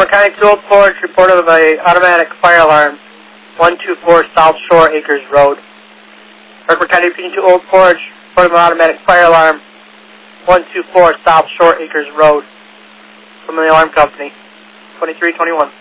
Hartford County to Old Forge, report of an automatic fire alarm, 124 South Shore Acres Road. Hartford County to Old Forge, report of an automatic fire alarm, 124 South Shore Acres Road, from the alarm company, 2321.